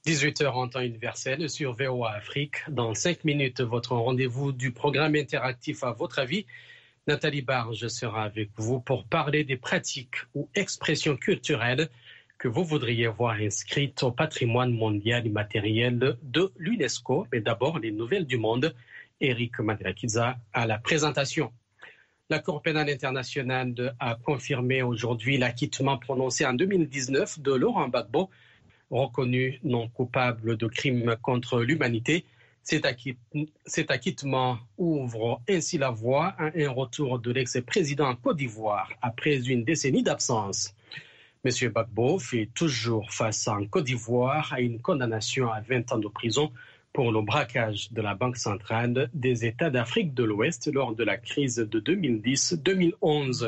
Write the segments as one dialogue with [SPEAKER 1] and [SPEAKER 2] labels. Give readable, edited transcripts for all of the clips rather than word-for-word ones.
[SPEAKER 1] 18h en temps universel sur VOA Afrique. Dans 5 minutes, votre rendez-vous du programme interactif à votre avis. Nathalie Barge sera avec vous pour parler des pratiques ou expressions culturelles que vous voudriez voir inscrites au patrimoine mondial immatériel de l'UNESCO. Mais d'abord, les nouvelles du monde. Eric Madelakiza à la présentation. La Cour pénale internationale a confirmé aujourd'hui l'acquittement prononcé en 2019 de Laurent Gbagbo, reconnu non coupable de crimes contre l'humanité. Cet acquittement ouvre ainsi la voie à un retour de l'ex-président en Côte d'Ivoire après une décennie d'absence. M. Gbagbo fait toujours face en Côte d'Ivoire à une condamnation à 20 ans de prison pour le braquage de la Banque centrale des États d'Afrique de l'Ouest lors de la crise de 2010-2011.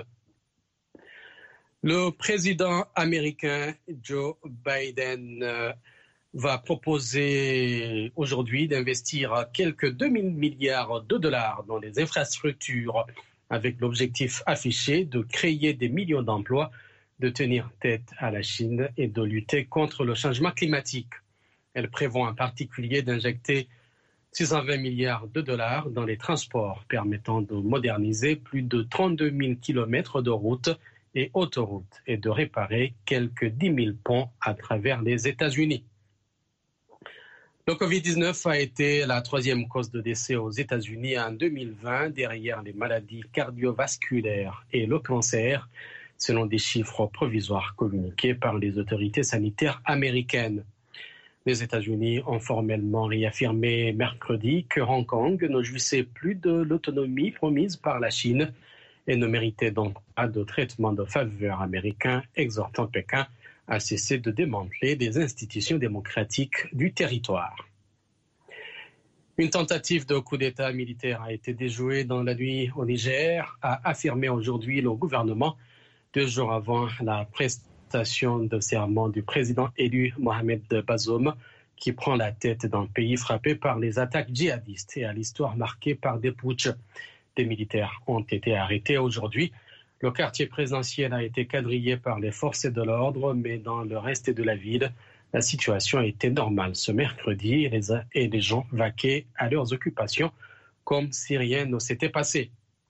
[SPEAKER 1] Le président américain Joe Biden va proposer aujourd'hui d'investir quelques 2000 milliards de dollars dans les infrastructures avec l'objectif affiché de créer des millions d'emplois, de tenir tête à la Chine et de lutter contre le changement climatique. Elle prévoit en particulier d'injecter 620 milliards de dollars dans les transports, permettant de moderniser plus de 32 000 kilomètres de routes et autoroutes et de réparer quelques 10 000 ponts à travers les États-Unis. Le Covid-19 a été la 3e cause de décès aux États-Unis en 2020, derrière les maladies cardiovasculaires et le cancer, selon des chiffres provisoires communiqués par les autorités sanitaires américaines. Les États-Unis ont formellement réaffirmé mercredi que Hong Kong ne jouissait plus de l'autonomie promise par la Chine et ne méritait donc pas de traitement de faveur américain, exhortant Pékin à cesser de démanteler les institutions démocratiques du territoire. Une tentative de coup d'État militaire a été déjouée dans la nuit au Niger, a affirmé aujourd'hui le gouvernement 2 jours avant la prestation de serment du président élu Mohamed Bazoum, qui prend la tête d'un pays frappé par les attaques djihadistes et à l'histoire marquée par des putschs. Des militaires ont été arrêtés aujourd'hui. Le quartier présidentiel a été quadrillé par les forces de l'ordre, mais dans le reste de la ville, la situation était normale ce mercredi et les gens vaquaient à leurs occupations comme si rien ne s'était passé.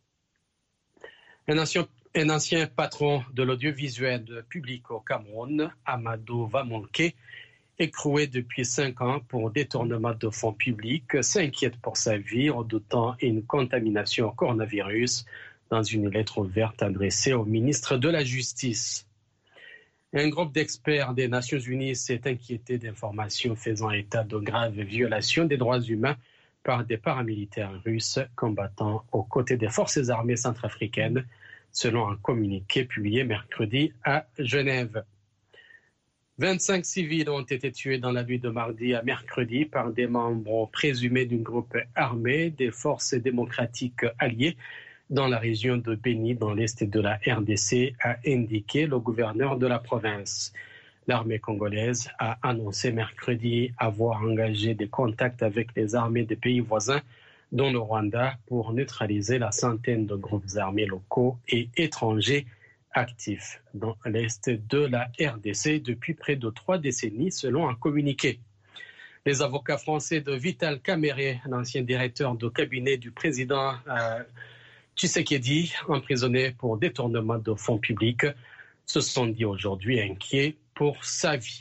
[SPEAKER 1] Un ancien patron de l'audiovisuel public au Cameroun, Amadou Vamonke, écroué depuis 5 ans pour détournement de fonds publics, s'inquiète pour sa vie, redoutant une contamination au coronavirus dans une lettre ouverte adressée au ministre de la Justice. Un groupe d'experts des Nations Unies s'est inquiété d'informations faisant état de graves violations des droits humains par des paramilitaires russes combattant aux côtés des forces armées centrafricaines, selon un communiqué publié mercredi à Genève. 25 civils ont été tués dans la nuit de mardi à mercredi par des membres présumés d'un groupe armé des forces démocratiques alliées dans la région de Beni, dans l'est de la RDC, a indiqué le gouverneur de la province. L'armée congolaise a annoncé mercredi avoir engagé des contacts avec les armées des pays voisins, dont le Rwanda, pour neutraliser la centaine de groupes armés locaux et étrangers actifs dans l'est de la RDC depuis près de 3 décennies, selon un communiqué. Les avocats français de Vital Kamerhe, l'ancien directeur de cabinet du président Tshisekedi, emprisonné pour détournement de fonds publics, se sont dit aujourd'hui inquiets pour sa vie.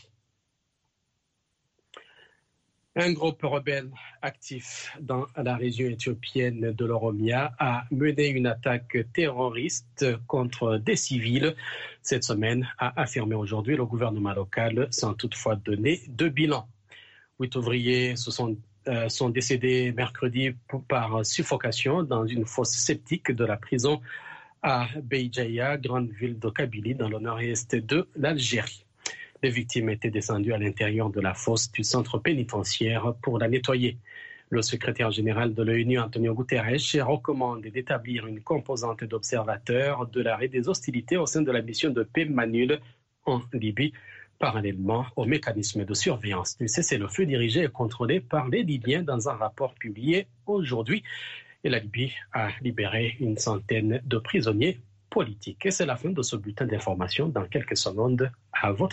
[SPEAKER 1] Un groupe rebelle actif dans la région éthiopienne de l'Oromia a mené une attaque terroriste contre des civils cette semaine, a affirmé aujourd'hui le gouvernement local, sans toutefois donner de bilan. 8 ouvriers sont décédés mercredi par suffocation dans une fosse septique de la prison à Beidjaya, grande ville de Kabylie, dans le nord-est de l'Algérie. Les victimes étaient descendues à l'intérieur de la fosse du centre pénitentiaire pour la nettoyer. Le secrétaire général de l'ONU, Antonio Guterres, recommande d'établir une composante d'observateurs de l'arrêt des hostilités au sein de la mission de paix MANUL en Libye, parallèlement au mécanisme de surveillance du cessez-le-feu dirigé et contrôlé par les Libyens dans un rapport publié aujourd'hui. Et la Libye a libéré une centaine de prisonniers politiques. Et c'est la fin de ce bulletin d'information. Dans quelques secondes, à votre